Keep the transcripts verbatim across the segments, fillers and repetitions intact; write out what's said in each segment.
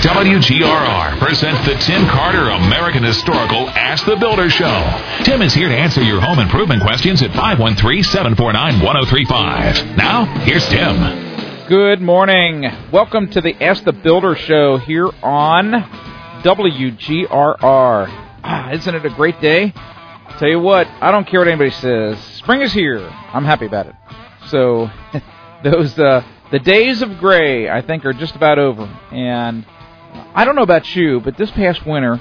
W G R R presents the Tim Carter American Historical Ask the Builder Show. Tim is here to answer your home improvement questions at five one three, seven four nine, one oh three five. Now, here's Tim. Good morning. Welcome to the Ask the Builder Show here on W G R R. Ah, isn't it a great day? Tell you what, I don't care what anybody says. Spring is here. I'm happy about it. So, those uh, the days of gray, I think, are just about over. And I don't know about you, but this past winter,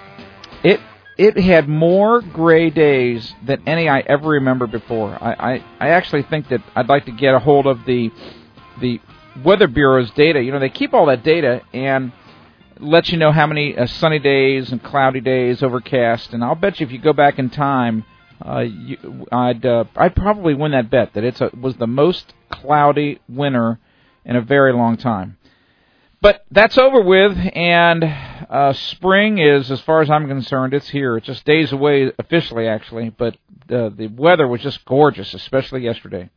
it it had more gray days than any I ever remember before. I, I, I actually think that I'd like to get a hold of the the Weather Bureau's data. You know, they keep all that data and let you know how many uh, sunny days and cloudy days, overcast. And I'll bet you if you go back in time, uh, you, I'd uh, I'd probably win that bet that it was the most cloudy winter in a very long time. But that's over with, and uh, spring is, as far as I'm concerned, it's here. It's just days away officially, actually, but uh, the weather was just gorgeous, especially yesterday.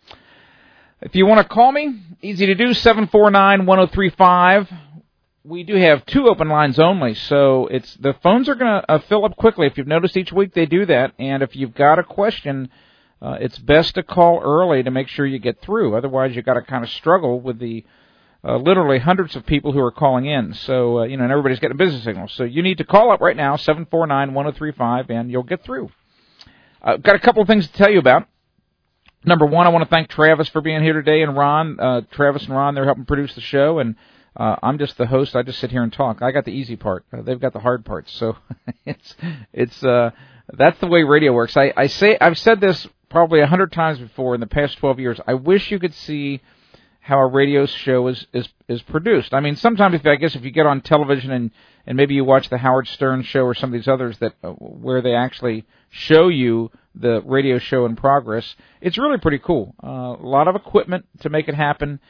If you want to call me, easy to do, seven four nine, one oh three five. We do have two open lines only, so it's the phones are going to uh, fill up quickly. If you've noticed, each week they do that, and if you've got a question, uh, it's best to call early to make sure you get through. Otherwise, you've got to kind of struggle with the Uh, literally hundreds of people who are calling in. So, uh, you know, and everybody's getting a business signal. So you need to call up right now, seven four nine, one oh three five, and you'll get through. I've got a couple of things to tell you about. Number one, I want to thank Travis for being here today, and Ron. Uh, Travis and Ron, they're helping produce the show, and uh, I'm just the host. I just sit here and talk. I got the easy part. Uh, they've got the hard parts. So it's it's uh, that's the way radio works. I, I say I've said this probably a hundred times before in the past twelve years. I wish you could see how a radio show is, is is produced. I mean, sometimes, if I guess, if you get on television and, and maybe you watch the Howard Stern show or some of these others that uh, where they actually show you the radio show in progress, it's really pretty cool. Uh, a lot of equipment to make it happen,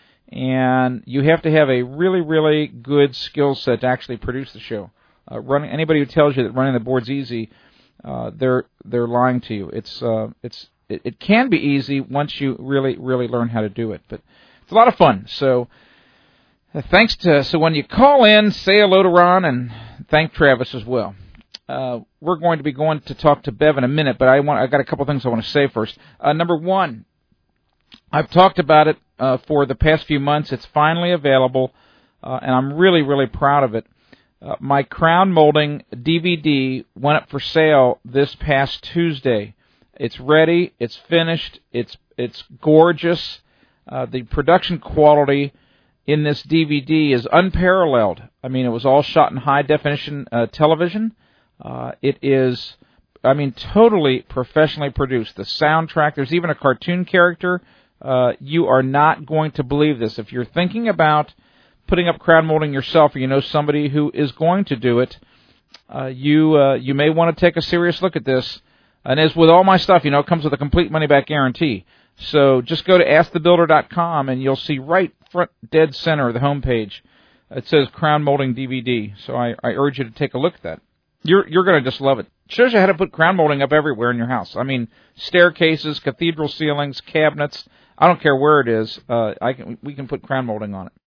and you have to have a really, really good skill set to actually produce the show. Uh, running anybody who tells you that running the board's easy, uh, they're they're lying to you. It's uh, it's it, it can be easy once you really, really learn how to do it, but it's a lot of fun. So uh, thanks to, so when you call in, say hello to Ron and thank Travis as well. Uh, we're going to be going to talk to Bev in a minute, but I want, I got a couple things I want to say first. Uh, number one, I've talked about it uh, for the past few months. It's finally available, uh, and I'm really, really proud of it. Uh, my crown molding D V D went up for sale this past Tuesday. It's ready. It's finished. It's it's gorgeous. Uh, the production quality in this D V D is unparalleled. I mean, it was all shot in high-definition uh, television. Uh, it is, I mean, totally professionally produced. The soundtrack, there's even a cartoon character. Uh, you are not going to believe this. If you're thinking about putting up crown molding yourself, or you know somebody who is going to do it, uh, you uh, you may want to take a serious look at this. And as with all my stuff, you know, it comes with a complete money-back guarantee. So just go to ask the builder dot com, and you'll see right front dead center of the homepage, it says Crown Molding D V D. So I, I urge you to take a look at that. You're you're going to just love it. It shows you how to put crown molding up everywhere in your house. I mean, staircases, cathedral ceilings, cabinets. I don't care where it is. Uh, I can we can put crown molding on it.